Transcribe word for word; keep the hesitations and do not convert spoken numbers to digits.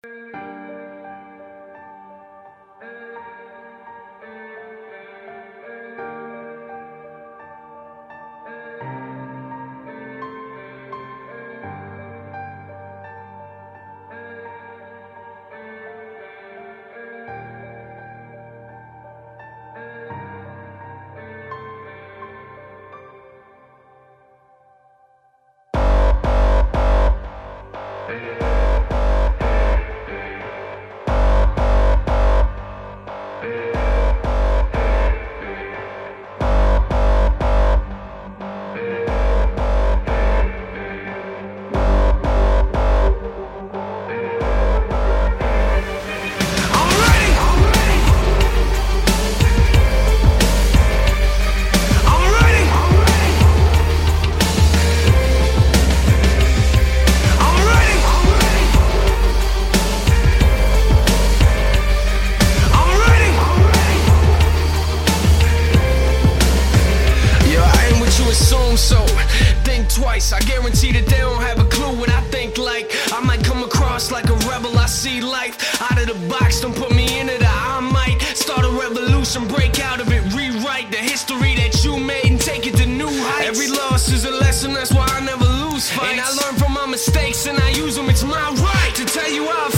So think twice, I guarantee that they don't have a clue what I think like. I might come across like a rebel, I see life out of the box, don't put me into the I might start a revolution, break out of it, rewrite the history that you made and take it to new heights. Every loss is a lesson, that's why I never lose fights. And I learn from my mistakes and I use them, it's my right to tell you how I